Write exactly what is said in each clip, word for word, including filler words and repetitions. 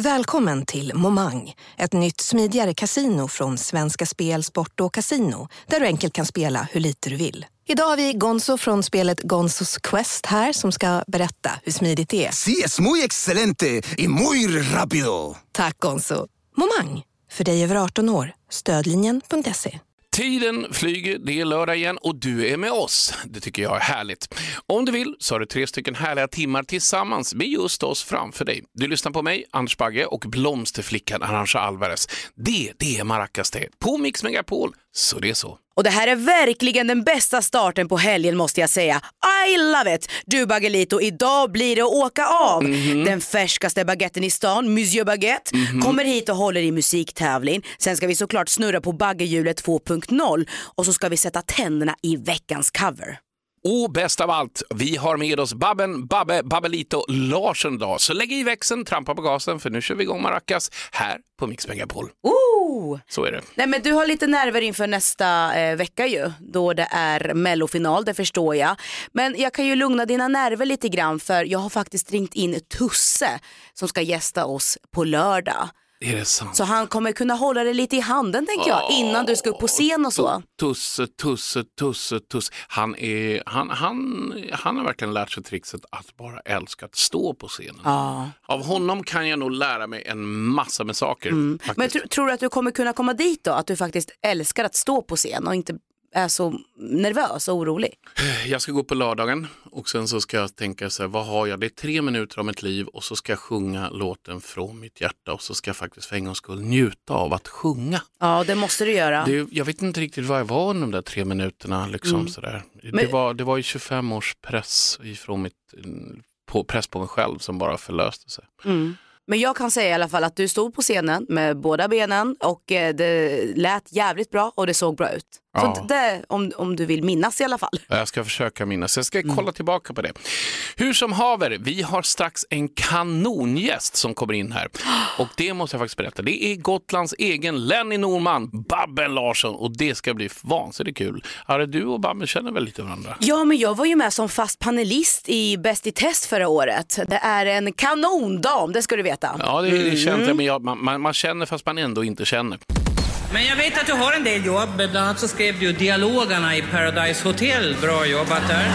Välkommen till Momang, ett nytt smidigare kasino från Svenska Spel, Sport och Casino, där du enkelt kan spela hur lite du vill. Idag har vi Gonzo från spelet Gonzos Quest här som ska berätta hur smidigt det är. Sí, es muy excelente y muy rápido. Tack Gonzo. Momang, för dig över arton år. Stödlinjen punkt se. Tiden flyger, det är lördag igen och du är med oss. Det tycker jag är härligt. Om du vill så har du tre stycken härliga timmar tillsammans med just oss framför dig. Du lyssnar på mig, Anders Bagge, och blomsterflickan Arantxa Alvarez. Det, det är Maracas det. På Mix Megapol, så det är så. Och det här är verkligen den bästa starten på helgen, måste jag säga. I love it! Du Baggelito, idag blir det att åka av. Mm-hmm. Den färskaste baguetten i stan, Monsieur Baguette, mm-hmm. kommer hit och håller i musiktävling. Sen ska vi såklart snurra på baggehjulet två punkt noll. Och så ska vi sätta tänderna i veckans cover. Och bäst av allt, vi har med oss Babben, Babbe, Babbelito Larsson idag. Så lägg i växeln, trampa på gasen, för nu kör vi igång Maracas här på Mix Megapol. Oh! Så är det. Nej, men du har lite nerver inför nästa eh, vecka ju, då det är mellofinal, det förstår jag. Men jag kan ju lugna dina nerver lite grann, för jag har faktiskt ringt in Tusse som ska gästa oss på lördag. Är det sant? Så han kommer kunna hålla det lite i handen, tänker jag, oh, innan du ska upp på scen och så. Tusse, Tusse, Tusse, Tusse. Han, är, han, han, han har verkligen lärt sig trixet att bara älska att stå på scenen. Oh. Av honom kan jag nog lära mig en massa med saker. Mm. Men tr- tror du att du kommer kunna komma dit då? Att du faktiskt älskar att stå på scen och inte är så nervös och orolig? Jag ska gå på lördagen och sen så ska jag tänka så här, vad har jag? Det är tre minuter av mitt liv och så ska jag sjunga låten från mitt hjärta och så ska jag faktiskt för en gångs skull njuta av att sjunga. Ja, det måste du göra. Det, jag vet inte riktigt vad jag var under de där tre minuterna liksom mm. sådär. Men... Det, var, det var ju tjugofem års press ifrån mitt, på, press på mig själv som bara förlöste sig. Mm. Men jag kan säga i alla fall att du stod på scenen med båda benen och det lät jävligt bra och det såg bra ut. Ja. Så det, om, om du vill minnas i alla fall. Jag ska försöka minnas. Jag ska kolla mm. tillbaka på det. Hur som haver, vi har strax en kanongäst som kommer in här. Och det måste jag faktiskt berätta. Det är Gotlands egen Lenny Norman, Babben Larsson. Och det ska bli vansinnigt kul. Are du och Babben känner väl lite varandra? Ja, men jag var ju med som fast panelist i Bäst i test förra året. Det är en kanondam, det ska du veta. Ja, det, det känns jag. Men jag, man, man, man känner fast man ändå inte känner. Men jag vet att du har en del jobb. Bland annat så skrev du dialogerna i Paradise Hotel. Bra jobbat där.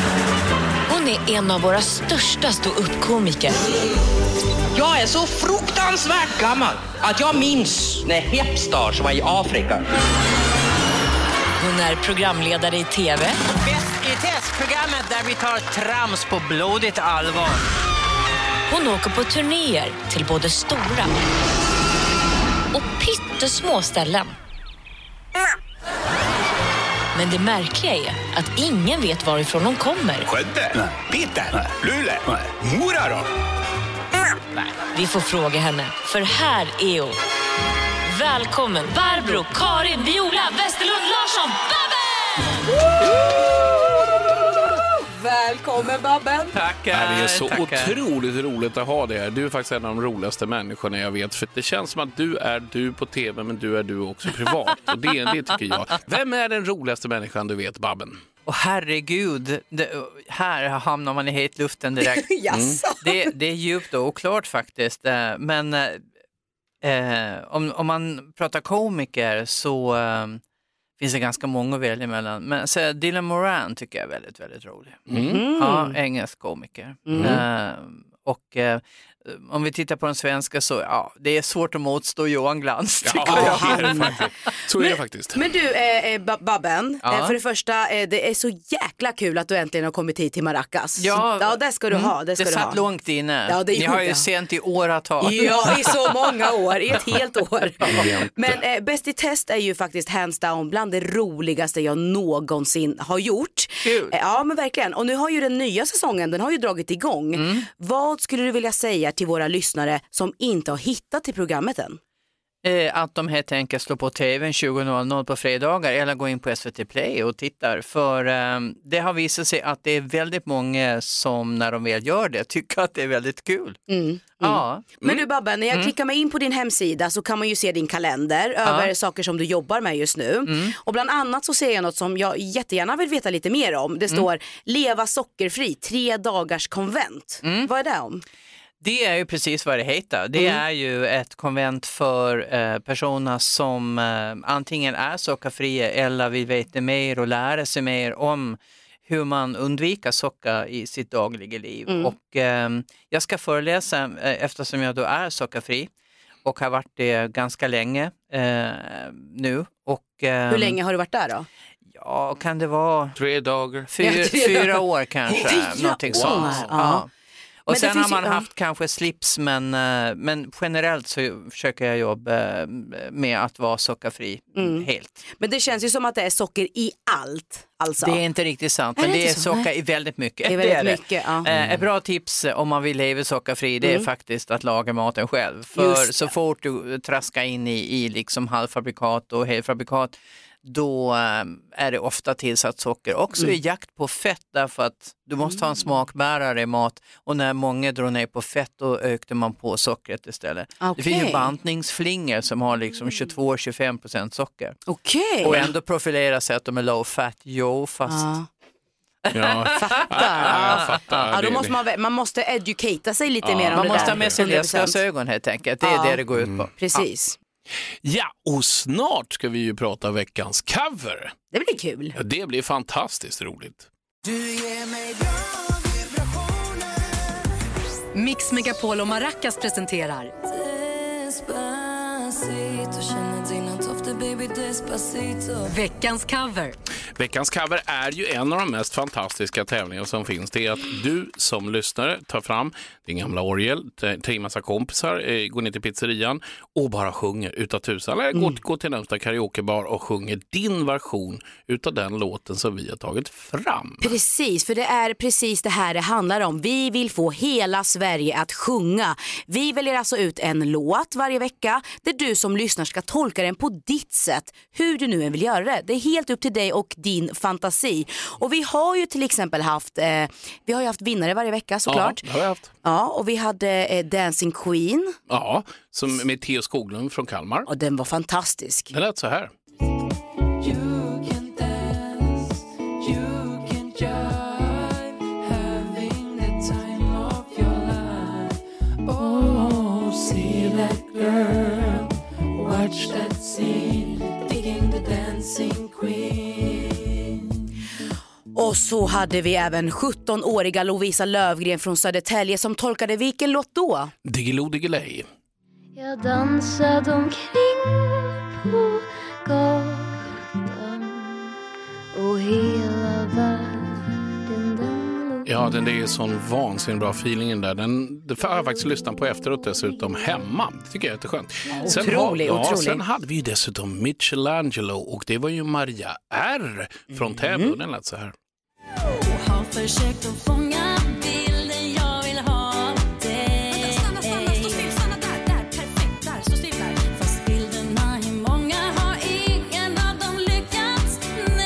Hon är en av våra största stå-upp-komiker. Jag är så fruktansvärt gammal att jag minns när Hepstars var i Afrika. Hon är programledare i tv. Bäst i test-programmet där vi tar trams på blodigt allvar. Hon åker på turnéer till både stora och pyttesmå ställen. Men det märkliga är att ingen vet varifrån hon kommer. Skötte, Peter, Lulle, Mora då? Vi får fråga henne, för här är hon. Välkommen Barbro, Karin, Viola, Westerlund, Larsson, Babben! Välkommen Babben. Tackar. Det är så tackar. otroligt roligt att ha det här. Du är faktiskt en av de roligaste människorna jag vet. För det känns som att du är du på tv, men du är du också privat. Och det, det tycker jag. Vem är den roligaste människan du vet, Babben? Och herregud, det, här hamnar man i hetluften direkt. mm. det, det är djupt och oklart faktiskt. Men eh, om, om man pratar komiker så eh, finns det ganska många att välja mellan. Men så, Dylan Moran tycker jag är väldigt, väldigt rolig. Mm. Ja, engelsk komiker. Mm. Eh, och eh, om vi tittar på den svenska så ja, det är svårt att motstå Johan Glans. Ja, jag. det är det faktiskt. Så är det faktiskt. Men du, eh, Babben, Ja. eh, för det första, eh, det är så jäkla kul att du äntligen har kommit hit till Maracas. Ja, ja det ska du ha. Det, ska det du satt ha. långt inne. Ja, det Ni har ju gjorde. sent i åratal. Ja, i så många år, i ett helt år. Men eh, Bäst i test är ju faktiskt hands down bland det roligaste jag någonsin har gjort. Kul. Eh, ja, men verkligen. Och nu har ju den nya säsongen, den har ju dragit igång. Mm. Vad skulle du vilja säga till våra lyssnare som inte har hittat till programmet än? Eh, att de helt enkelt slår på tvn tjugo noll noll på fredagar eller går in på S V T Play och tittar. För eh, det har visat sig att det är väldigt många som när de väl gör det tycker att det är väldigt kul. Mm. Mm. Ja. Men du Babben, när jag mm. klickar mig in på din hemsida så kan man ju se din kalender ja. över saker som du jobbar med just nu. Mm. Och bland annat så ser jag något som jag jättegärna vill veta lite mer om. Det står mm. Leva sockerfri, tre dagars konvent. Mm. Vad är det om? Det är ju precis vad det heter. Det mm. är ju ett konvent för eh, personer som eh, antingen är sockerfria eller vill veta mer och lära sig mer om hur man undviker socker i sitt dagliga liv. Mm. Och eh, jag ska föreläsa eh, eftersom jag då är sockerfri och har varit det ganska länge eh, nu. Och, eh, hur länge har du varit där då? Ja, kan det vara tre dagar. Fyra, ja, tre fyra dagar. år kanske. Fyra någonting år. sånt. Ja. Ja. Och men sen har man ju, haft ja. kanske slips, men, men generellt så försöker jag jobba med att vara sockerfri mm. helt. Men det känns ju som att det är socker i allt. Alltså. Det är inte riktigt sant, men är det, det är socker Nej. i väldigt mycket. Det är väldigt det är mycket, det. Ja. Mm. Ett bra tips om man vill leva sockerfri, det är mm. faktiskt att laga maten själv. För så fort du traskar in i, i liksom halvfabrikat och helfabrikat, då är det ofta tillsatt socker. Också mm. i jakt på fett, därför att du måste ha en smakbärare i mat. Och när många drar ner på fett, då ökar man på sockret istället. Okay. Det finns ju bantningsflingor som har liksom tjugotvå till tjugofem procent socker. Okay. Och ändå profilerar sig att de är low fat. Jo, fast... Ah. Ja, fattar. Ja, jag fattar. Ja, då måste man, man måste educata sig lite ja. mer om man det måste där. ha med sig läsglasögon helt enkelt. Det är ja. det det går ut på. Mm. Precis. Ja, och snart ska vi ju prata veckans cover. Det blir kul. Ja, det blir fantastiskt roligt. Du ger mig bra vibrationer. Mix Megapol och Maracas presenterar Despacito, känner dina tofter, baby, despacito. veckans cover. Veckans cover är ju en av de mest fantastiska tävlingar som finns. Det är att du som lyssnare tar fram din gamla orgel, tar in massa kompisar, går ner till pizzerian och bara sjunger utav tusan. Eller mm. går, går till närmsta karaokebar och sjunger din version utav den låten som vi har tagit fram. Precis, för det är precis det här det handlar om. Vi vill få hela Sverige att sjunga. Vi väljer alltså ut en låt varje vecka där du som lyssnar ska tolka den på ditt sätt. Hur du nu än vill göra det. Det är helt upp till dig och din fantasi. Och vi har ju till exempel haft eh, vi har ju haft vinnare varje vecka såklart. Ja, det har vi haft. Ja, och vi hade eh, Dancing Queen. Ja, som med Theo Skoglund från Kalmar. Och den var fantastisk. Den lät så här. Girl, watch that scene, digging the dancing queen. Och så hade vi även sjuttonåriga Lovisa Lövgren från Södertälje som tolkade vilken låt då? Diggiloo Diggiley. Jag dansade omkring på gatan och hela världen den. Ja, den är sån vansinnigt bra feelingen där. Den, det får jag faktiskt lyssna på efteråt dessutom hemma. Det tycker jag är jättefskönt. Sen, otrolig, har, ja, otrolig. Sen hade vi ju dessutom Michelangelo och det var ju Maria R från Täby. Mm. Den lät så här. Och har försökt att fånga bilden jag vill ha dig. Vänta, stanna, stanna, stå still, stanna där, där, perfekt, där, stå still där. Fast bilderna är många, har ingen av dem lyckats,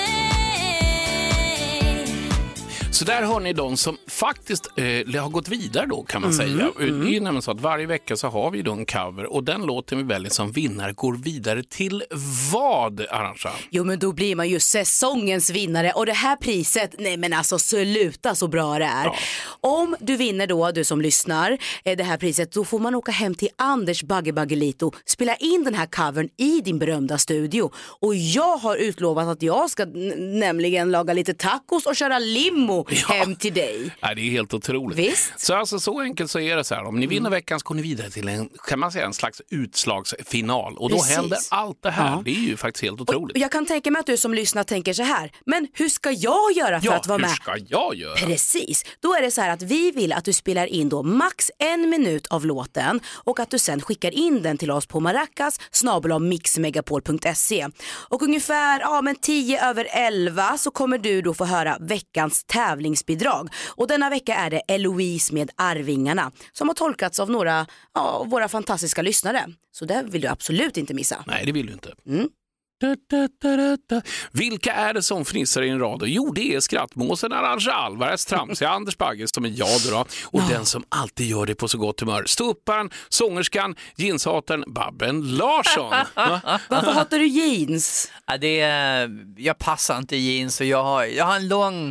nej. Så där har ni de som faktiskt eh, har gått vidare då kan man mm, säga. Mm. Det är ju nämligen så att varje vecka så har vi då en cover och den låten vi väljer som vinnare går vidare till vad, Arantxa? Jo, men då blir man ju säsongens vinnare och det här priset, nej men alltså sluta så bra det är. Ja. Om du vinner då, du som lyssnar, det här priset, då får man åka hem till Anders Bagge Baggelito, spela in den här covern i din berömda studio. Och jag har utlovat att jag ska n- nämligen laga lite tacos och köra limo ja. hem till dig. Ja, det är helt otroligt. Visst? Så alltså så enkelt så är det så här. Om ni vinner mm. veckan så går ni vidare till en, kan man säga, en slags utslagsfinal. Och då Precis. händer allt det här. Ja. Det är ju faktiskt helt otroligt. Och jag kan tänka mig att du som lyssnar tänker så här, men hur ska jag göra för ja, att vara hur med? ska jag göra? Precis, då är det så här att vi vill att du spelar in då max en minut av låten och att du sen skickar in den till oss på maracas snabel-a mixmegapol punkt se. Och ungefär ja, men tio över elva så kommer du då få höra veckans tävlingsbidrag. Och denna vecka är det Eloise med Arvingarna som har tolkats av några av våra fantastiska lyssnare. Så det vill du absolut inte missa. Nej, det vill du inte. Mm. Da, da, da, da, da. Vilka är det som fnissar i en radio? Jo, det är skrattmåsen Arantxa Alvarez, tramsiga Anders Bagge som är jag då. Och ja. den som alltid gör det på så gott humör. Ståupparen, sångerskan, jeanshataren Babben Larsson. Varför hatar du jeans? Ja, det är, jag passar inte jeans och jag har, jag har en lång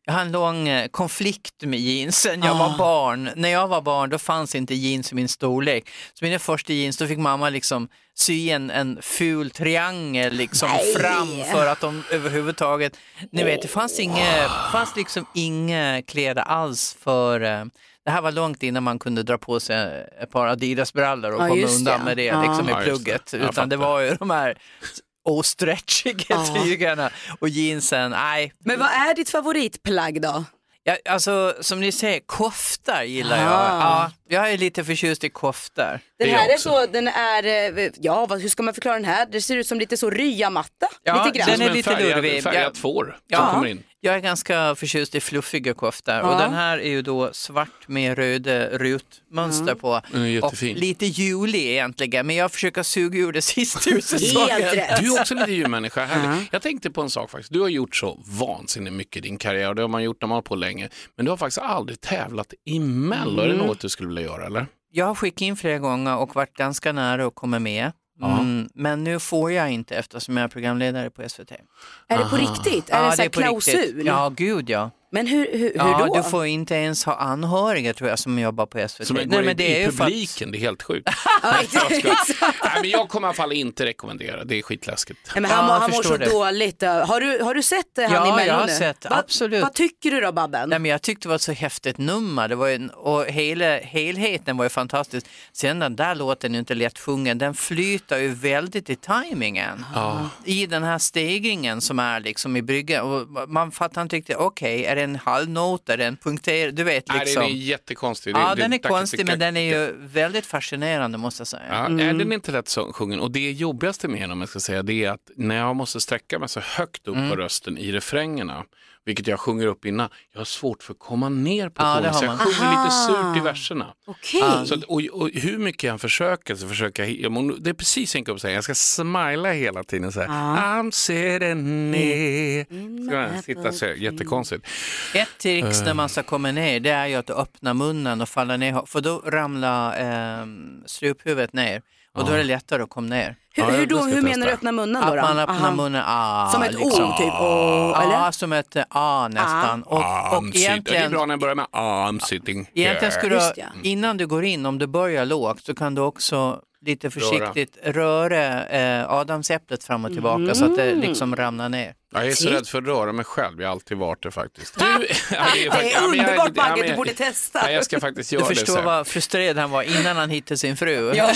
Jag har en lång eh, konflikt med jeansen. Jag var barn. När jag var barn då fanns inte jeans i min storlek. Så mina första jeans då fick mamma liksom sy en, en ful triangel liksom fram för att de överhuvudtaget... Ni vet, det fanns, inga, fanns liksom inga kläder alls för... Eh, det här var långt innan man kunde dra på sig ett par Adidas-brallor och ja, komma undan det. med det ja. liksom ja, i plugget. Det. Utan det var ju de här... och stretchiga tygerna och jeansen, nej. Men vad är ditt favoritplagg då? Ja, alltså, som ni säger, koftar gillar jag. Ja, jag är lite förtjust i koftar. Den här är, är så, den är, ja, vad, hur ska man förklara den här? Det ser ut som lite så ryamatta. Ja, lite grann. Den är som lite färgad, lurvig. Färgad tvår ja, som kommer in. Jag är ganska förtjust i fluffiga koftar. Ja. Och den här är ju då svart med röda rutmönster mm. på. Mm, och lite julig egentligen. Men jag försöker suga ur det sista ur säsongen. Du är också lite julmänniska. Mm. Jag tänkte på en sak faktiskt. Du har gjort så vansinnigt mycket i din karriär. Det har man gjort när man har på länge. Men du har faktiskt aldrig tävlat i Mello. Mm. Är det något du skulle vilja göra eller? Jag har skickat in flera gånger och varit ganska nära att komma med. Mm, men nu får jag inte eftersom jag är programledare på S V T. Är det på riktigt? Är ja, det en sån här klausul? Riktigt. Ja, gud ja. Men hur, hur, hur ja, då? Du får inte ens ha anhöriga tror jag som jobbar på S V T. Som Nej, går men i, det i är publiken, att... det är helt sjukt. jag, Nej, men jag kommer i alla fall inte rekommendera, det är skitläskigt. Nej, men han, ja, han mår så det. dåligt. Har du, har du sett han ja, i Mello nu? Ja, jag har sett, Va, absolut. Vad tycker du då, Babben? Nej, men jag tyckte det var ett så häftigt nummer. Det var en, och hela, helheten var ju fantastisk. Sen den där låten är inte lätt sjungen. Den flyter ju väldigt i tajmingen. Ja. I den här stegringen som är liksom i bryggan. Och man fattar inte riktigt, okej, okay, är det en halvnot? Den punkter, du vet liksom. Nej, den är jättekonstig. Ja, det, den det, är konstig men den är ju väldigt fascinerande måste jag säga. Ja, mm. Den är inte lätt så sjungen och det jobbigaste med den om jag ska säga det är att när jag måste sträcka mig så högt upp mm. på rösten i refrängerna, vilket jag sjunger upp innan, jag har svårt för att komma ner på tonen, så jag sjunger Aha. lite surt i verserna. Okay. Ja, så att, och, och hur mycket jag försöker så försöker jag, det är precis enkelt att säga, jag ska smila hela tiden så här, ah. I'm sitting ner. Ska jag sitta så här, jättekonstigt. Ett tricks uh. när man ska komma ner, det är ju att öppna munnen och falla ner, för då ramlar eh, struphuvudet ner. Och då är det lättare att komma ner. Hur, ja, hur, då, hur menar du öppna munnen då? Att man öppnar Aha. munnen, ah, som ett liksom. O typ? Oh, eller? Ja, som ett A nästan. Ah. Och, och egentligen, det är bra när jag börjar med I'm sitting. Egentligen skulle du, innan du går in, om du börjar lågt, så kan du också lite försiktigt röra, röra eh, adamsäpplet fram och tillbaka mm. så att det liksom ramlar ner. Jag är så rädd för att röra mig själv. Jag har alltid varit det faktiskt. Du, ja, det är, faktiskt, det är underbart, ja, Bagge. Du borde testa. Ja, jag ska faktiskt göra du det. Du förstår vad frustrerad han var innan han hittade sin fru. Ja.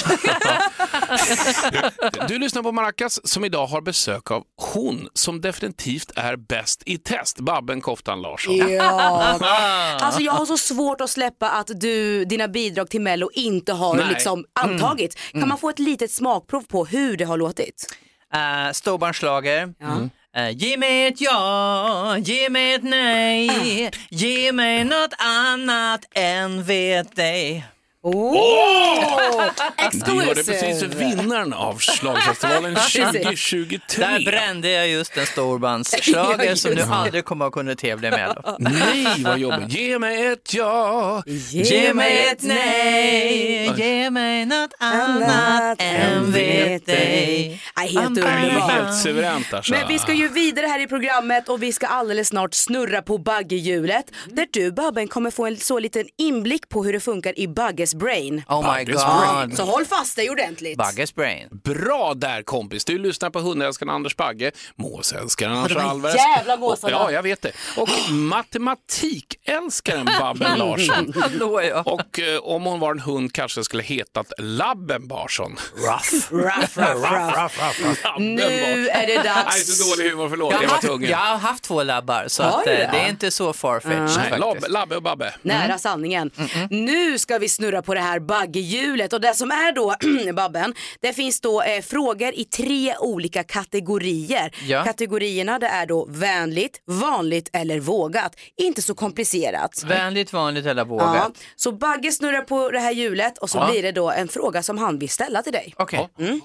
du, du lyssnar på Maracas som idag har besök av hon som definitivt är bäst i test. Babben Koftan Larsson. Ja. Alltså jag har så svårt att släppa att du, dina bidrag till Mello inte har liksom antagits. Mm. Kan mm. man få ett litet smakprov på hur det har låtit? Uh, Storbarnslager. Ja. Mm. Uh, ge mig ett ja, ge mig ett nej, uh. ge mig något annat än vet dig. Åh! Oh! Du var det precis vinnaren av Schlagerfestivalen tjugo tjugotre. Där brände jag just en storbandsschlager ja, som du aldrig kommer att kunna tävla med. Nej, vad jobbigt. Ge mig ett ja, ge, ge mig ett nej, ge mig något annat än vet dig. Helt underbart. Helt suveränt alltså. Men vi ska ju vidare här i programmet och vi ska alldeles snart snurra på baggehjulet. Där du, Babben, kommer få en så liten inblick på hur det funkar i Bagges brain. Oh my Bagges god. brain. Så håll fast dig ordentligt. Bagges brain. Bra där kompis. Du lyssnar på hundälskaren Anders Bagge, måsälskaren Anders Alves. Jävla måsarna. Ja, jag vet det. Och matematikälskaren Babben Larsson. Hallå, ja. Och eh, om hon var en hund kanske skulle hetat Labben Barsson. Ruff. Ruff, ruff, ruff, ruff. Nu är det dags. Nej, så dålig humor, förlåt. Jag, jag, var haft, tvungen. jag har haft två labbar så att, det? det är inte så farfetched. Mm. Lab, labbe och Babbe. Nära mm. sanningen. Mm-mm. Nu ska vi snurra på det här baggehjulet och det som är då Babben, det finns då eh, frågor i tre olika kategorier. Ja. Kategorierna det är då vänligt, vanligt eller vågat. Inte så komplicerat. Vänligt, vanligt eller vågat. Ja. Så Bagge snurrar på det här hjulet och så ja. blir det då en fråga som han vill ställa till dig. Okej. Okay. Mm.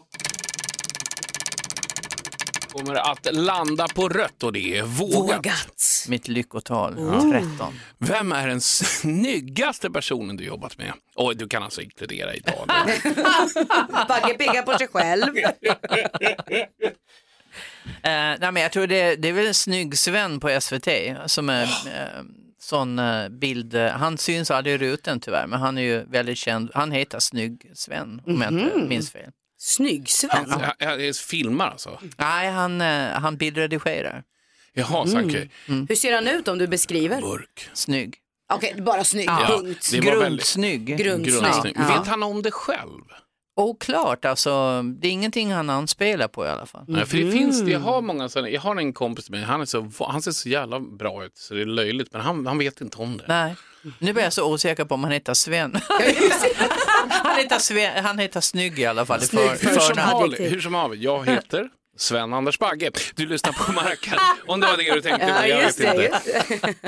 Kommer att landa på rött och det är vågat. Vågat. Mitt lyckotal, mm. tretton. Vem är den snyggaste personen du jobbat med? Och du kan alltså inkludera idag. Bagge pekar på sig själv. nej, men jag tror det, det är väl en snygg Sven på S V T som är oh. eh, sån eh, bild. Han syns aldrig i rutan tyvärr, men han är ju väldigt känd. Han heter Snygg Sven, om jag inte minns fel. Snygg Sven? Han, han, han filmar alltså? Nej, han, eh, han bildredigerar. Jaha, mm. okay. mm. Hur ser han ut om du beskriver? Mörk. Snygg. Okej, okay, bara snygg, ja, punkt. Grundsnygg. Grundsnygg. Grundsnygg. Ja. Vet han om det själv? Oklart, alltså det är ingenting han anspelar på i alla fall. Mm. Ja, för det finns, jag har många sådana, jag har en kompis med, han är så, han ser så jävla bra ut så det är löjligt, men han, han vet inte om det. Nej, nu blir jag så osäker på om han heter Sven. han, heter Sven han heter Snygg i alla fall. Snygg, för, hur, som hav, hur som hav, jag heter Sven Anders Bagge. Du lyssnar på Marken, om det var det du tänkte. Ja, jag just vet det, inte. just det.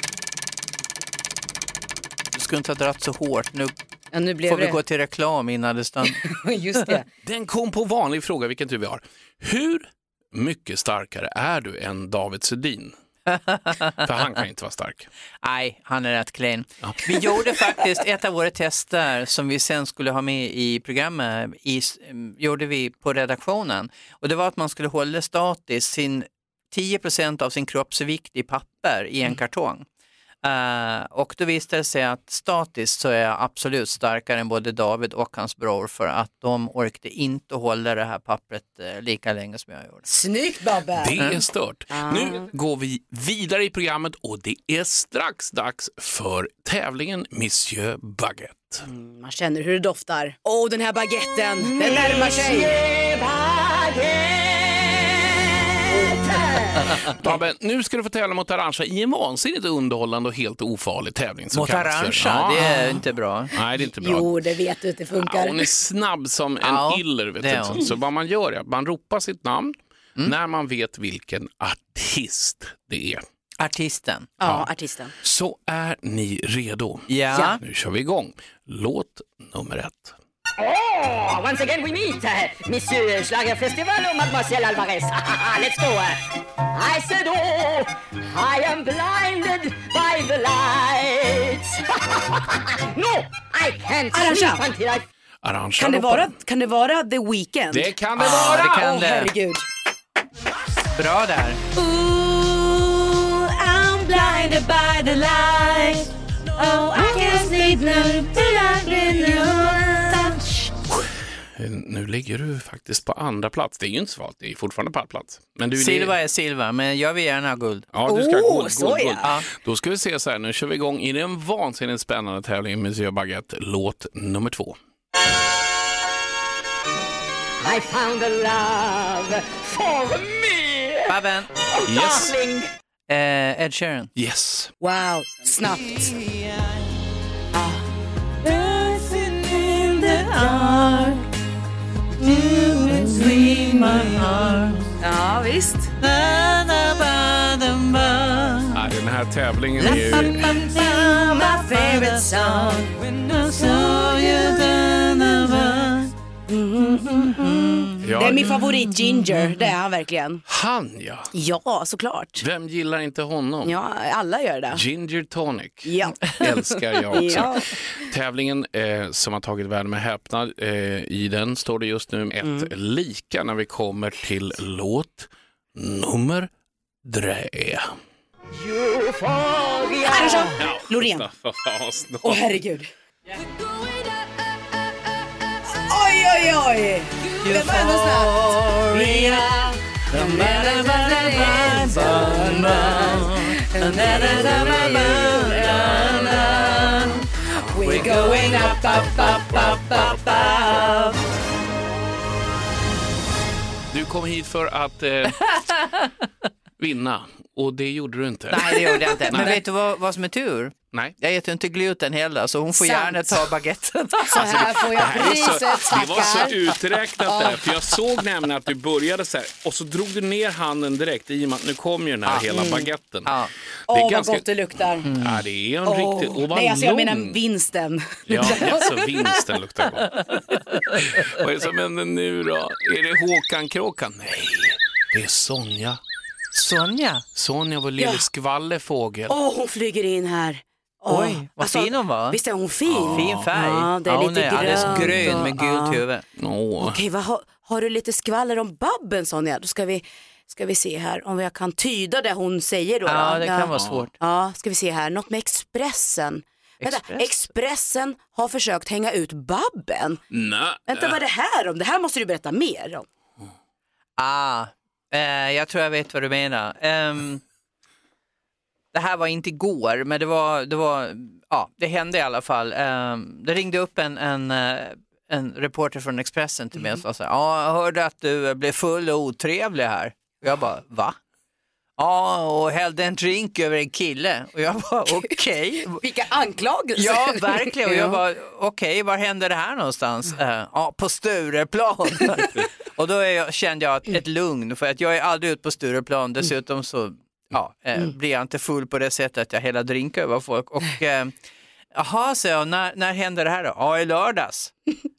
Du skulle inte ha dratt så hårt nu. Ja, nu blev får vi det. gå till reklam innan det stannar. Just det. Den kom på vanlig fråga, vilken tur vi har. Hur mycket starkare är du än David Sundin? För han kan inte vara stark. Nej, han är rätt klen. Ja. Vi gjorde faktiskt ett av våra tester som vi sen skulle ha med i programmet. I, gjorde vi på redaktionen. Och det var att man skulle hålla statiskt sin tio procent av sin kroppsvikt i papper i en kartong. Uh, och då visade det sig att statiskt så är jag absolut starkare än både David och hans bror, för att de orkade inte hålla det här pappret uh, lika länge som jag gjorde. Snyggt, Babbe! Det är stört. Uh. Nu går vi vidare i programmet och det är strax dags för tävlingen Monsieur Baguette. Mm, man känner hur det doftar. Åh, oh, den här baguetten, den närmar sig! Monsieur Baguette! Babbe, nu ska du få tävla mot Arantxa i en vansinnigt underhållande och helt ofarlig tävling. Mot Arantxa? Ja. Det är inte bra. Nej, det är inte bra. Jo, det vet du att det funkar. Ja, hon är snabb som en ja, iller. Vet du. Så, så vad man gör är att man ropar sitt namn mm. när man vet vilken artist det är. Artisten. Ja, ja, artisten. Så är ni redo? Ja. ja. Nu kör vi igång. Låt nummer ett. Oh, once again we meet, uh, Monsieur Schlagerfestival och Mademoiselle Alvarez. Let's go. I said, oh, I am blinded by the lights. No, I can't sleep until I... Arantxa, kan, det vara, kan det vara The Weeknd? Det kan det ah, vara! Det kan oh, det. Herregud. Bra där. Ooh, I'm blinded by the light. Oh, I can't sleep now till I get your touch. Nu ligger du faktiskt på andra plats. Det är ju inte svalt, det är fortfarande pallplats. Men du, silva är silva, men jag vill gärna ha guld. Ja, du ska oh, ha guld, så guld, guld. ja. Då ska vi se så här, nu kör vi igång i den vansinnigt spännande tävlingen Monsieur Baguette, låt nummer två. I found a love for me. Babben. Oh, yes. darling. Eh, Ed Sheeran. Yes. Wow, snabbt. Ah. Dancing in the dark. Between my arms. Ja, visst. Ja, den här tävlingen är ju... My favorite song. When I saw you then Ja, det är min favorit, Ginger. Det är han verkligen. Han, ja. Ja, såklart. Vem gillar inte honom? Ja, alla gör det. Ginger Tonic. Ja. Älskar jag också. Ja. Tävlingen eh, som har tagit världen med häpnad, eh, i den står det just nu ett mm. lika när vi kommer till låt nummer tre. Arantxa! Loreen. Åh, oh, herregud. Oj, oj, oj. Det var ändå snabbt. We're going up, up, up, up, up, up. Du kom hit för att eh, vinna. Och det gjorde du inte. Nej, det gjorde jag inte. Men vet du vad, vad som är tur? Nej. Jag äter inte gluten heller, så hon får Sant. gärna ta baguetten. Så här får jag priset, så, det var så tackar. uträknat där. För jag såg nämligen att du började så här. Och så drog du ner handen direkt i och med att nu kommer ju den här ah. hela baguetten. Ah. Åh, oh, ganska... vad gott det luktar. Mm. Ja, det är en oh. riktig... Och vad Nej, alltså jag lång. menar vinsten. Ja, alltså vinsten luktar gott. Vad är det som händer nu då? Är det Håkan Kråkan? Nej, det är Sonja. Sonja? Sonja, vår lille ja. skvallerfågel. Åh, oh, hon flyger in här. Oh. Oj, vad alltså, fin hon var. Visst är hon fin? Oh. Fin färg. Ja, det är ja, lite hon är grönt. alldeles grön med gult ja. huvud. Oh. Okej, vad har, har du lite skvaller om Babben, Sonja? Då ska vi Ska vi se här om jag kan tyda det hon säger då. Ja, då. det kan vara svårt. Ja, ska vi se här. Något med Expressen. Vänta, Express? Expressen har försökt hänga ut Babben. Nej. Vänta, vad är det här om? Det här måste du berätta mer om. Ah, eh, jag tror jag vet vad du menar. Um, det här var inte igår, men det var, det var, ja, det hände i alla fall. Um, det ringde upp en, en, en reporter från Expressen till mig och sa så här, ja, jag hörde att du blev full och otrevlig här. Och jag bara, va? Ja, och hällde en drink över en kille. Och jag bara, okej. Okay. Vilka anklagelser. Ja, verkligen. Och jag bara, okej, okay, var hände det här någonstans? Uh, ja, på Stureplan. Och då är jag, kände jag ett, ett lugn. För att jag är aldrig ute på Stureplan. Dessutom så ja, eh, blir jag inte full på det sättet att jag hela drinkar över folk. Och eh, jaha, så jag, när, när hände det här då? Ja, i lördags.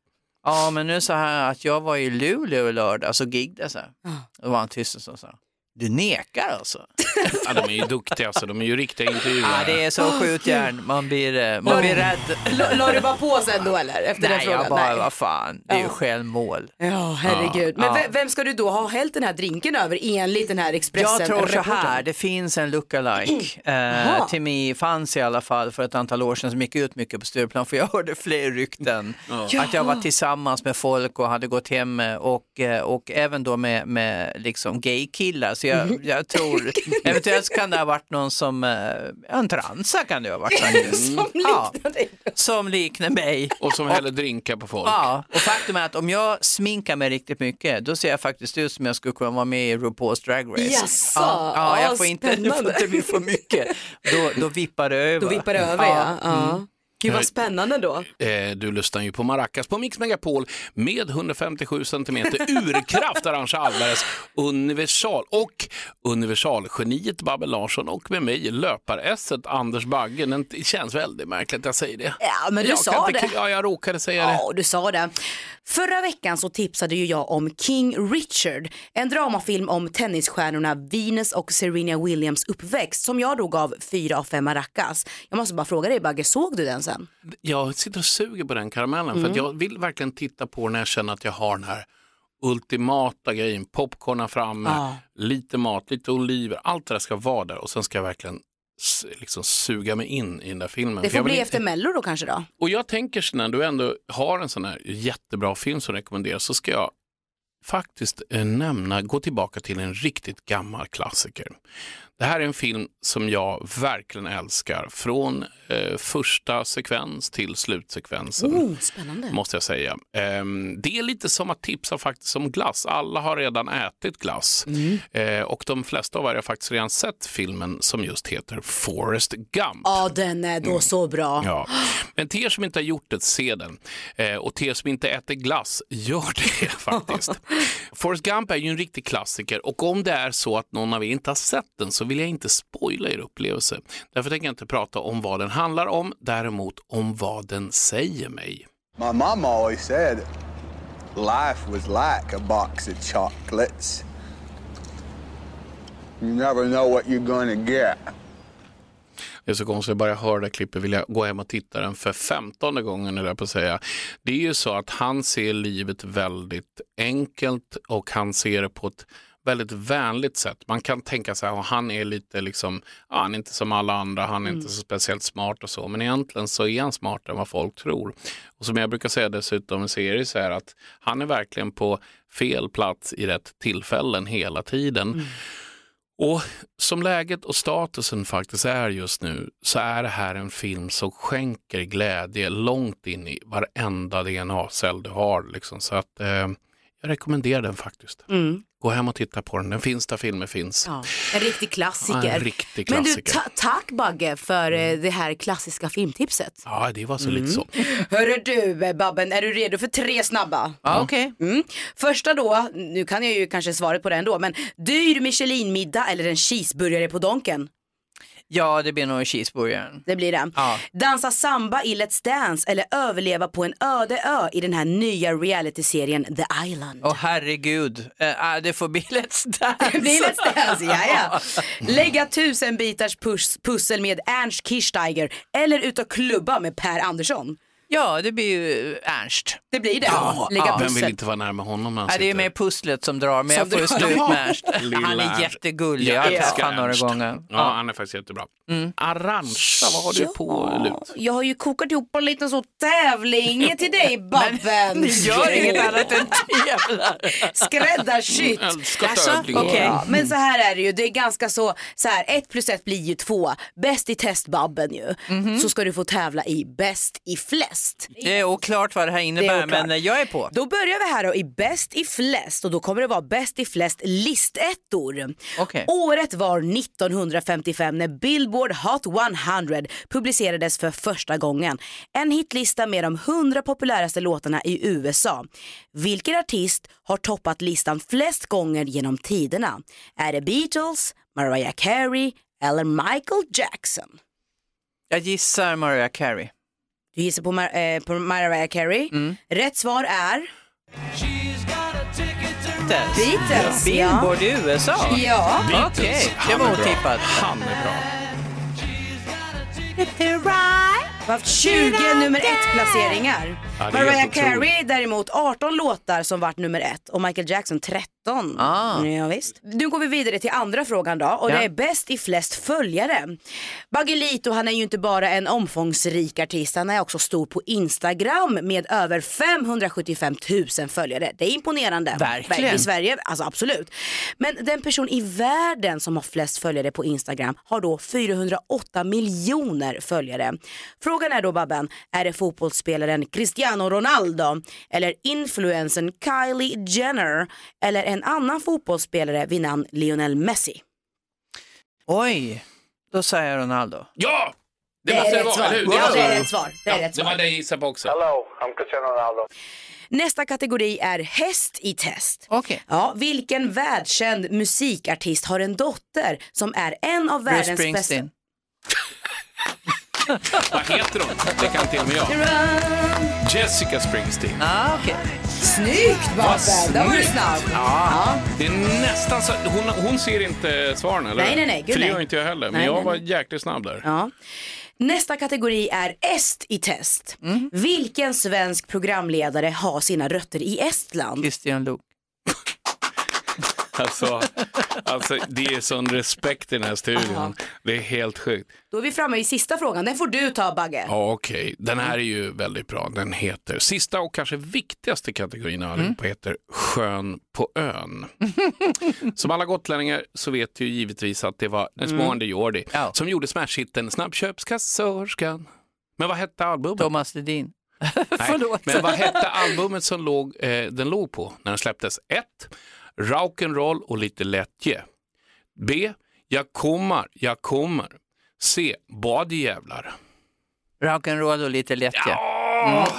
Ja, men nu så här att jag var i Luleå i lördags och giggade så här. Då var han tyst och så sa du nekar alltså? Ja, de är ju duktiga, alltså. De är ju riktiga intervjuer. Ja, det är så skjutjärn. Man blir, man blir rädd. La du bara på sen då eller? Efter Nej, den frågan? jag bara, Nej, vad fan. Det är ju ja. självmål. Ja, herregud. Ja. Men vem, vem ska du då ha hällt den här drinken över enligt den här Expressen? Jag tror så reporten? här, det finns en lookalike. Eh, till mig fanns i alla fall för ett antal år sedan som gick ut mycket på Stureplan. För jag hörde fler rykten. Ja. Att jag var tillsammans med folk och hade gått hem och, och även då med, med liksom gaykillar. Så jag, jag tror, eventuellt kan det ha varit någon som, en transa kan det ha varit faktiskt. Som Ja, liknar dig. som liknar mig. Och som häller drinkar på folk. Ja, och faktum är att om jag sminkar mig riktigt mycket, då ser jag faktiskt ut som jag skulle kunna vara med i RuPaul's Drag Race. Jaså, ja, ja, jag ja, får inte, jag får inte bli för mycket. Då, då vippar det över. Då vippar det över, ja. ja. Mm. Gud vad spännande då. Eh, du lyssnar ju på Maracas på Mix Megapol med hundrafemtiosju centimeter urkraft, Arantxa Alvarez, universal och universalgeniet Babben Larsson och med mig löpar-esset Anders Bagge. Det känns väldigt märkligt att jag säger det. Ja, men du jag sa inte, det. Ja, jag råkade säga det. Ja, du sa det. Förra veckan så tipsade ju jag om King Richard, en dramafilm om tennisstjärnorna Venus och Serena Williams uppväxt som jag då gav fyra av fem maracas. Jag måste bara fråga dig, Bagge, såg du den sen? Jag sitter och suger på den karamellen mm. för att jag vill verkligen titta på när jag känner att jag har den här ultimata grejen, popcorna framme, ah. lite mat, lite oliver, allt det där ska vara där och sen ska jag verkligen liksom suga mig in i den där filmen. Det får bli inte... efter Mello då kanske då? Och jag tänker så när du ändå har en sån här jättebra film som rekommenderas så ska jag faktiskt eh, nämna, gå tillbaka till en riktigt gammal klassiker. Det här är en film som jag verkligen älskar. Från eh, första sekvens till slutsekvensen. Oh, spännande. Måste jag säga. Eh, det är lite som att tipsa faktiskt om glass. Alla har redan ätit glass. Mm. Eh, och de flesta av er har faktiskt redan sett filmen som just heter Forrest Gump. Ja, den är då mm. så bra. Ja. Men till er som inte har gjort det, se den. Eh, och till er som inte äter glass, gör det faktiskt. Forrest Gump är ju en riktig klassiker. Och om det är så att någon av er inte har sett den så vill jag inte spoila er upplevelse. Därför tänker jag inte prata om vad den handlar om, däremot om vad den säger mig. My mom always said life was like a box of chocolates. You never know what you're gonna get. Det är så konstigt, jag bara hör det klippet vill jag gå hem och titta den för femtonde gången är det på att säga. Det är ju så att han ser livet väldigt enkelt och han ser det på ett väldigt vänligt sätt. Man kan tänka sig att han är lite liksom, ja, han är inte som alla andra, han är mm. inte så speciellt smart och så, men egentligen så är han smartare än vad folk tror. Och som jag brukar säga dessutom i serier så är att han är verkligen på fel plats i rätt tillfällen hela tiden. Mm. Och som läget och statusen faktiskt är just nu så är det här en film som skänker glädje långt in i varenda D N A-cell du har. Liksom. Så att eh, jag rekommenderar den faktiskt. Mm. Gå hem och titta på den. Den finns där filmer finns. Ja, en riktig klassiker. Ja, en riktig klassiker. Men du, ta- tack Bagge för mm. det här klassiska filmtipset. Ja, det var så mm. lite så. Hörru du, Babben, är du redo för tre snabba? Ja, okej. Okay. Mm. Första då, nu kan jag ju kanske svaret på den då, men dyr Michelin-middag eller en cheeseburgare på Donken? Ja, det blir nog cheeseburgaren. Det blir det. Ja. Dansa samba i Let's Dance eller överleva på en öde ö i den här nya realityserien The Island. Åh oh, herregud, äh, det får bli Let's Dance. Det blir Let's Dance, ja, ja. Lägga tusen bitars pus- pussel med Ernst Kirchsteiger eller ut och klubba med Per Andersson. Ja, det blir ju Ernst. Det blir det. Ja, Lägga ja. Vem vill inte vara närmare honom? När han Nej, det är sitter? mer pusslet som drar, men Som jag får ju drar. stå ut med Ernst. Lilla Han är Ernst. jättegullig, Ja, jag har jag träffat älskar honom några Ernst. gånger. Ja, Ja. han är faktiskt jättebra. Mm. Arantxa, vad har du på lut? Jag har ju kokat ihop en liten så tävling till dig, Babben. Ni gör inget annat än tävlar. Skräddarsytt. Älskar Alltså, tävlingar. okej. Ja, men så här är det ju, det är ganska så, så här, ett plus ett blir ju två. Bäst i testbabben ju. Så ska du få tävla i bäst i flest. Det är oklart vad det här Det innebär, är oklart. men jag är på. Då börjar vi här då i bäst i flest och då kommer det vara bäst i flest listettor. Okej. Året var nittonhundrafemtiofem när Billboard Hot hundra publicerades för första gången. En hitlista med de hundra populäraste låtarna i U S A. Vilken artist har toppat listan flest gånger genom tiderna? Är det Beatles, Mariah Carey eller Michael Jackson? Jag gissar Mariah Carey. Du gissar på, Mar- eh, på Mariah Carey. Rätt svar är Beatles. Billboard i U S A? Ja. Beatles. Okej, det Han var är bra. otippat. Han är bra. Vi har haft tjugo nummer ett placeringar. Ja, det är Mariah helt otroligt. Carey däremot arton låtar som vart nummer ett och Michael Jackson tretton. Ah. Ja, visst. Nu går vi vidare till andra frågan då och Ja. det är bäst i flest följare. Baggelito, han är ju inte bara en omfångsrik artist, han är också stor på Instagram med över femhundrasjuttiofem tusen följare. Det är imponerande. Verkligen. I Sverige, alltså absolut. Men den person i världen som har flest följare på Instagram har då fyrahundraåtta miljoner följare. Frågan är då, Babben, är det fotbollsspelaren Cristiano Ronaldo eller influencern Kylie Jenner eller en annan fotbollsspelare vid namn Lionel Messi? Oj, då säger jag Ronaldo. Ja! Det, Det är måste det rätt vara, svar. eller hur? Ja, måste det är vara. rätt svar. Det är Ja, rätt det var svar. det jag gissade på också. Hello, I'm Cristiano Ronaldo. Nästa kategori är häst i test. Okej. Ja, vilken världskänd musikartist har en dotter som är en av Bruce världens bästa? Springsteen. Vad heter hon? Det kan till och med jag. Jessica Springsteen. Ah, okej. Snyggt, Babben! Då var du snyggt. snabb. Ja. Det är nästan så. Hon, hon ser inte svaren, eller? Nej, nej, nej, gud, För det nej. gör inte jag heller. Men Nej, jag nej, var nej. jäkligt snabb där. Ja. Nästa kategori är est i test. Vilken svensk programledare har sina rötter i Estland? Christian Luuk. Alltså, alltså, det är sån respekt i den här studion. Aha. Det är helt sjukt. Då är vi framme i sista frågan. Den får du ta, Bagge. Ja, okej. Den här är ju väldigt bra. Den heter, sista och kanske viktigaste kategorin av mm. på heter Skön på ön. Som alla gotlänningar så vet ju givetvis att det var en småande Jordi Ja. som gjorde smashhitten Snabbköpskassörskan. Men vad hette albumet? Thomas Ledin. Nej, men vad hette albumet som låg, eh, den låg på när den släpptes? ett. Rock'n'roll och lite lättje. B. Jag kommer, jag kommer. C. Badjävlar. Rock'n'roll och lite lättje. Ja!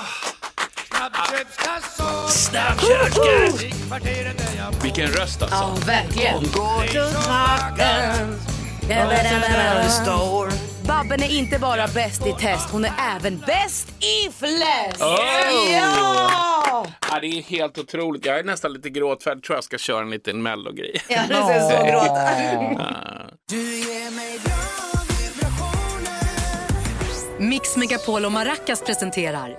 Snabbköpskass! Vilken röst alltså. Ja, verkligen. Babben är inte bara bäst i test, hon är även bäst i flest. Oh! Ja! Ja, det är helt otroligt. Jag är nästan lite gråtfärdig. Tror jag ska köra en liten mellogrej. Ja, det ser så gråta. Mix Megapol och Maracas presenterar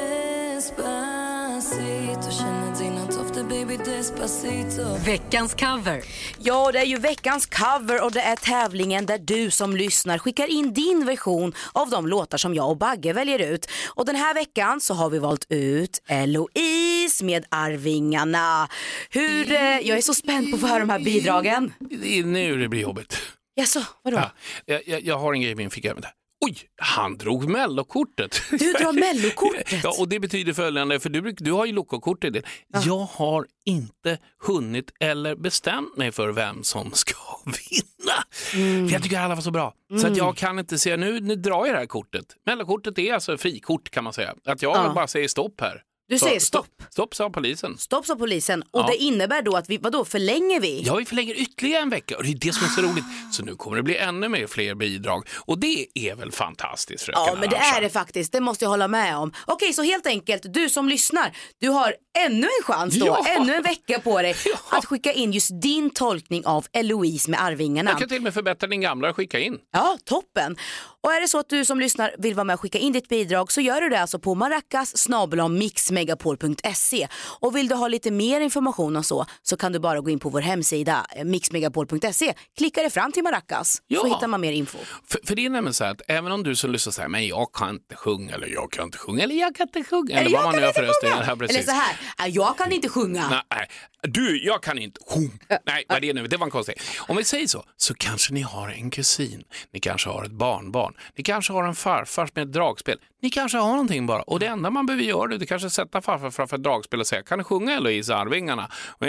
Despacito, känner dina dofter baby despacito. veckans cover. Ja, det är ju veckans cover och det är tävlingen där du som lyssnar skickar in din version av de låtar som jag och Bagge väljer ut. Och den här veckan så har vi valt ut Eloise med Arvingarna. Hur, eh, jag är så spänd på att få höra de här bidragen. Det är nu det blir jobbigt. Jaså, vadå? Ja, jag, jag, jag har en grej i min ficka. Oj, han drog mellokortet. Du drar mellokortet? Ja, och det betyder följande, för du, du har ju lokokort i det. Ja. Jag har inte hunnit eller bestämt mig för vem som ska vinna. Mm. För jag tycker alla var så bra. Mm. Så att jag kan inte säga, nu, nu drar jag det här kortet. Mellokortet är alltså frikort kan man säga. Att jag ja. bara säger stopp här. Du så, säger stopp. Stopp, stopp sa polisen. Stopp sa polisen. Och ja. det innebär då att vi, vadå, förlänger vi? Ja, vi förlänger ytterligare en vecka. Och det är det som är så roligt. Så nu kommer det bli ännu mer fler bidrag. Och det är väl fantastiskt, fröken Ja, men det Arantxa. är det faktiskt. Det måste jag hålla med om. Okej, så helt enkelt, du som lyssnar, du har ännu en chans då, Ja. ännu en vecka på dig Ja. att skicka in just din tolkning av Eloise med Arvingarna. Jag kan till och med förbättra din gamla och skicka in. Ja, toppen. Och är det så att du som lyssnar vill vara med och skicka in ditt bidrag så gör du det alltså på maracas snabel-a mixmegapol punkt se. Och vill du ha lite mer information och så så kan du bara gå in på vår hemsida mixmegapol punkt se. Klicka dig fram till Maracas Ja. så hittar man mer info. För, för det är nämligen så här att även om du som lyssnar säger men jag kan inte sjunga eller jag kan inte sjunga eller jag kan inte sjunga eller, Eller vad jag man nu kan gör för inte röst. sjunga. Här, precis. Eller så här, "Ah, jag kan inte sjunga. Nej, du, jag kan inte sjunga. Nej, vad är det nu? Det var en konstig. Om vi säger så, så kanske ni har en kusin. Ni kanske har ett barnbarn. Ni kanske har en farfar med ett dragspel. Ni kanske har någonting bara. Och det enda man behöver göra det är kanske sätta farfar framför ett dragspel och säga kan du sjunga Eloise Arvingarna?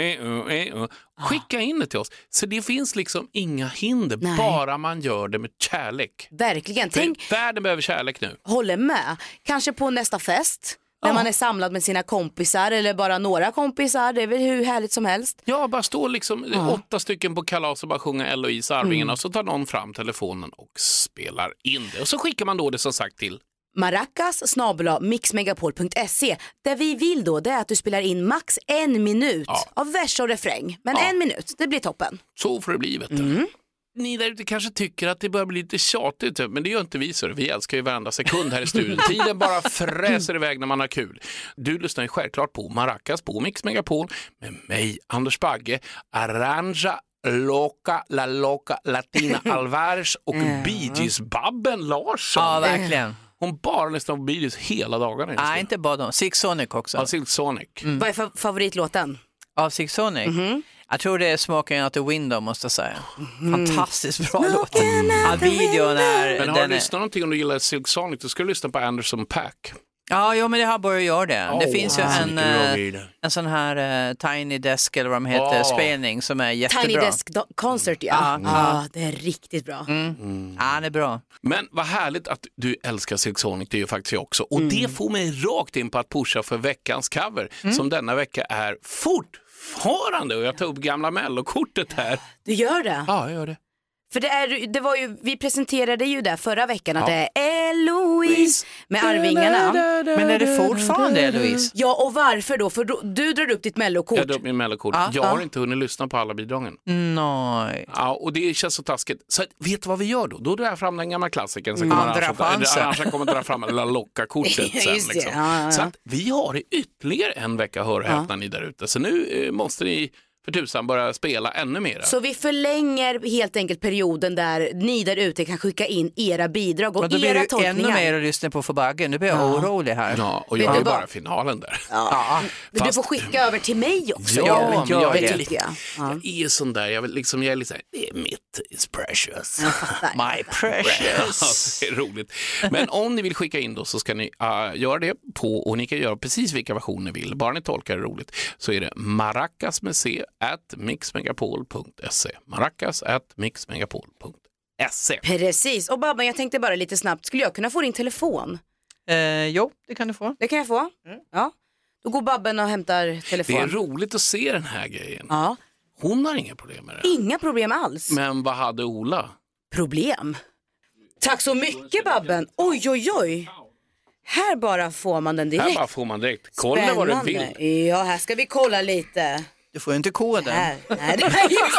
Skicka in det till oss. Så det finns liksom inga hinder. Nej. Bara man gör det med kärlek. Verkligen. För Tänk, världen behöver kärlek nu. håller med. Kanske på nästa fest. När man är samlad med sina kompisar eller bara några kompisar. Det är väl hur härligt som helst. Ja, bara stå liksom Ja. åtta stycken på kalas och bara sjunga Eloise Arvingarna och så tar någon fram telefonen och spelar in det. Och så skickar man då det som sagt till Maracas snabel-a mixmegapol punkt se. Där vi vill då det är att du spelar in max en minut Ja. av vers och refräng. Men Ja. en minut, det blir toppen. Så får det bli, vet du. Mm. Ni där ute kanske tycker att det börjar bli lite tjatigt, men det gör inte vi så. Vi älskar ju varenda sekund här i studion. Tiden bara fräser iväg när man har kul. Du lyssnar ju självklart på Maracas på Mix Megapol med mig, Anders Bagge, Aranja Loca, La Loca, Latina Alvarez och Bee Gees Babben Larsson. Ja, verkligen. Hon bara lyssnar på Bee Gees hela dagarna. Nej, inte bara de. Six Sonic också. Ja, Silk Sonic. Vad är fa- favoritlåten? Av Six Sonic? Mhm. Jag tror det är Smoking Out the Window måste jag säga. Fantastiskt bra låt. Ja, videon är... Men har du den är... lyssnat någonting om du gillar Silk Sonic, då ska du lyssna på Anderson .Paak. Ja, jo, men det har börjat göra det. Oh, det finns ju wow. en, Mycket bra eh, grejer. en sån här uh, Tiny Desk eller vad de heter, Oh. spelning som är jättebra. Tiny Desk Do- Concert, ja. Ja. Ja, det är riktigt bra. Mm. Ja, det är bra. Men vad härligt att du älskar Silk Sonic, det är ju faktiskt jag också. Och det får mig rakt in på att pusha för veckans cover, som denna vecka är fortfarande, och jag tar upp gamla mellokortet här. Du gör det? Ja, jag gör det. För det, är, det var ju, vi presenterade ju där förra veckan att Ja. det är Eloise med Arvingarna. Men är det fortfarande Eloise? Ja, och varför då? För då, du drar upp ditt mellokort. Jag drar upp min mellokort. Ja, jag har ja. inte hunnit lyssna på alla bidragen. Nej. Ja, och det känns så taskigt. Så att, vet du vad vi gör då? Då drar jag fram den gamla klassikern. Så Mm. kommer Andra Arantxa- chansen. Arantxa kommer dra fram La Loca-kortet sen. Just det, Liksom. ja, ja. Så att vi har i ytterligare en vecka, hör och häpna ni där ute. Så nu eh, måste ni för tusan börja spela ännu mer. Så vi förlänger helt enkelt perioden där ni där ute kan skicka in era bidrag och Och då blir era det tolkningar. ännu mer att lyssna på för Baggen. Nu blir jag Ja. orolig här. Ja, och Vet jag du är vad? bara finalen där. Ja. Men Fast- Du får skicka över till mig också. Ja, ju. men jag det är tycker lite- jag. Ja. Jag är sån där, jag, vill liksom, jag är lite så här, det är mitt, it's precious. Jag fattar. My precious. Ja, det är roligt. Men om ni vill skicka in då så ska ni uh, göra det på, och ni kan göra precis vilka versioner ni vill. Bara ni tolkar det roligt så är det maracas med c at mixmegapol punkt se. Maracas at mixmegapol punkt se. Precis. Och Babben, jag tänkte bara lite snabbt, skulle jag kunna få din telefon? Eh, jo, det kan du få. Det kan jag få? Ja. Då går Babben och hämtar Det telefon. är roligt att se den här grejen. Ja. Hon har inga problem med det. Inga problem alls. Men vad hade Ola? Problem. Tack så mycket Babben. Oj, oj, oj. Här bara får man den direkt. Här bara får man direkt. Kolla vad du vill. Spännande. Ja, här ska vi kolla lite. Du får ju inte koden. Här. Nej, det är just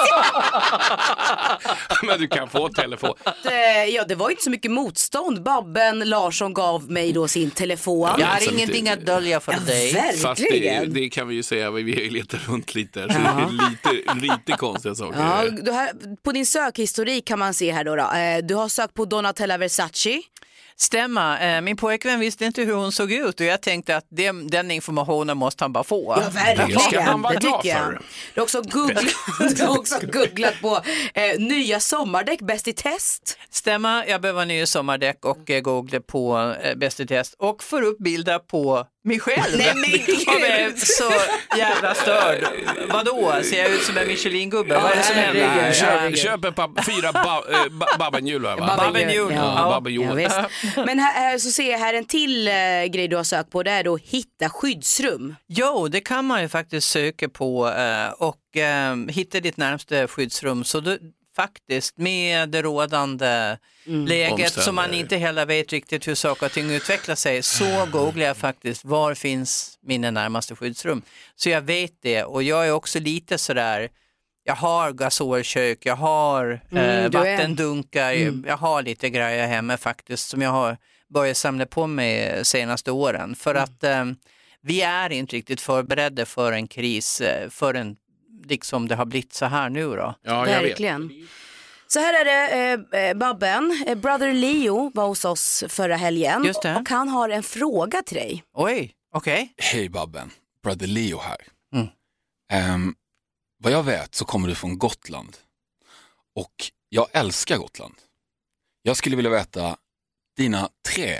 Men du kan få telefon. det. Ja, det var inte så mycket motstånd. Babben Larsson gav mig då sin telefon. Jag har Alltså, ingenting det- att dölja för Ja, dig. verkligen. Fast det, det kan vi ju säga, vi har ju letat runt lite här, så det är lite, lite konstiga saker. Ja, du har, på din sökhistorik kan man se här då, då. Eh, Du har sökt på Donatella Versace. Stämma, eh, min pojkvän visste inte hur hon såg ut och jag tänkte att det, den informationen måste han bara få. Ja, verkligen. Det ska han vara Det glad tycker jag. för. Du har också googlat, du har också googlat på eh, nya sommardäck, bäst i test. Stämma, jag behöver nya sommardäck och eh, googla på eh, bäst i test och får upp bilder på mig själv. Nej, men gud. Och är så jävla störd. Vadå? Ser jag ut som en Michelin-gubbe? Vad är det som herregud. händer? Köp, köp ett par, fyra ba, äh, ba, babbenhjul, va? Babbenhjul. Ja, Ja. babbenhjul. Ja, visst. Men här, här så ser jag här en till eh, grej du har sökt på, det är då hitta skyddsrum. Jo, det kan man ju faktiskt söka på eh, och eh, hitta ditt närmaste skyddsrum. Så du, faktiskt med det rådande läget som man inte heller vet riktigt hur saker och ting utvecklar sig, så googlar jag faktiskt var finns mina närmaste skyddsrum. Så jag vet det, och jag är också lite sådär, jag har gasolkök, jag har Mm, eh, du är- vattendunkar, Mm. jag har lite grejer hemma faktiskt som jag har börjat samla på mig senaste åren. För Mm. att eh, vi är inte riktigt förberedda för en kris eh, förrän liksom det har blivit så här nu då. Ja, Verkligen. Så här är det, eh, Babben. Eh, Brother Leo var hos oss förra helgen. Just det. Och han har en fråga till dig. Oj, okej. Hej Babben, Brother Leo här. Mm. Ehm, vad jag vet så kommer du från Gotland. Och jag älskar Gotland. Jag skulle vilja veta dina tre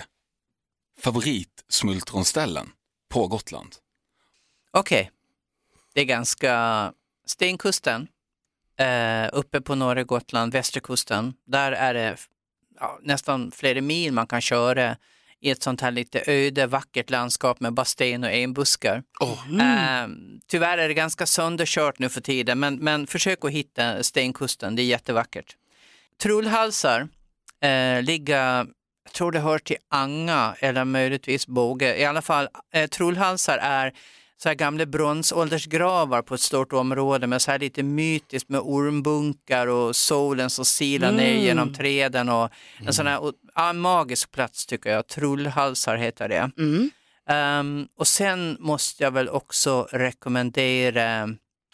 favoritsmultronställen på Gotland. Okej, det är ganska Stenkusten, eh, uppe på norra Gotland, västerkusten. Där är det ja, nästan flera mil man kan köra i ett sånt här lite öde, vackert landskap med bara sten och enbuskar. Oh. Eh, tyvärr är det ganska sönderkört nu för tiden, men, men försök att hitta Stenkusten, det är jättevackert. Trullhalsar eh, ligger, jag tror det hör till Anga eller möjligtvis Båge. I alla fall, eh, Trullhalsar är så här gamla bronsåldersgravar på ett stort område med så här lite mytiskt med ormbunkar och solen som silar Mm. ner genom träden och en sån här ja, magisk plats tycker jag. Trullhalsar heter det. Mm. Um, och sen måste jag väl också rekommendera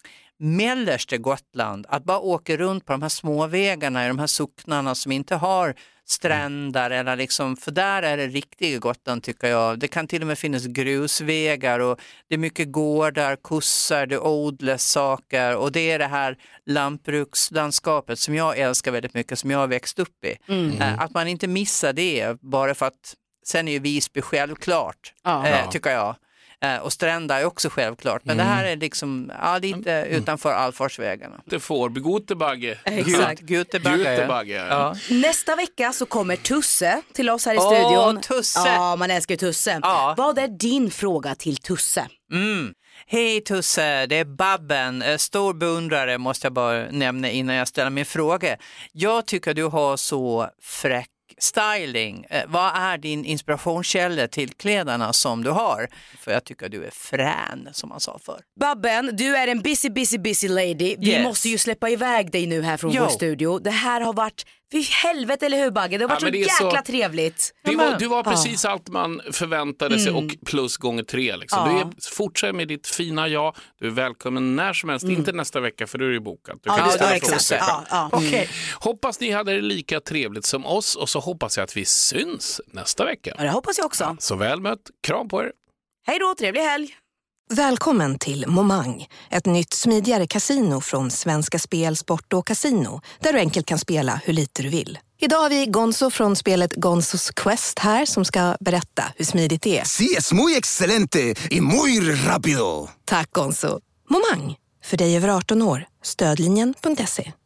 mellersta Gotland. Att bara åka runt på de här småvägarna i de här socknarna som inte har stränder eller liksom, för där är det riktiga Gotland tycker jag. Det kan till och med finnas grusvägar och det är mycket gårdar, kossar, det odlas saker och det är det här lantbrukslandskapet som jag älskar väldigt mycket, som jag har växt upp i. Mm. Eh, Att man inte missar det bara för att sen är ju Visby självklart, Ja. eh, tycker jag. Eh, och stränder är också självklart, men det här är liksom ja, lite utanför allfartsvägarna. Det får bli Gotebagge. Exakt. Gutebagge. Gutebagge. Ja. Nästa vecka så kommer Tusse till oss här i Åh, studion. Tusse! Ja, man älskar ju Tusse. Ja. Vad är din fråga till Tusse? Mm. Hej Tusse, det är Babben. Eh, Stor beundrare måste jag bara nämna innan jag ställer min fråga. Jag tycker du har så fräck styling. Eh, vad är din inspirationskälla till kläderna som du har? För jag tycker du är frän, som man sa förr. Babben, du är en busy, busy, busy lady. Vi Yes. måste ju släppa iväg dig nu här från Jo. vår studio. Det här har varit, för helvete eller hur Bagge? Det har varit Ja, så men det är så- jäkla trevligt. Det var, du var Ja. precis allt man förväntade sig Mm. och plus gånger tre. Liksom. Ja. Du är, fortsätt med ditt fina ja. Du är välkommen när som helst. Mm. Inte nästa vecka för då är det bokat. Du Ja, kan det- ställa ja, frågor exakt. till dig Ja, själv. ja. Mm. Okej. Hoppas ni hade det lika trevligt som oss och så hoppas jag att vi syns nästa vecka. Ja, det hoppas jag också. Så väl mött. Kram på er. Hej då, trevlig helg. Välkommen till Momang, ett nytt smidigare kasino från Svenska Spel, Sport och Casino, där du enkelt kan spela hur lite du vill. Idag har vi Gonzo från spelet Gonzos Quest här som ska berätta hur smidigt det är. Sí, es muy excelente y muy rápido. Tack Gonzo. Momang, för dig över arton år. Stödlinjen punkt se.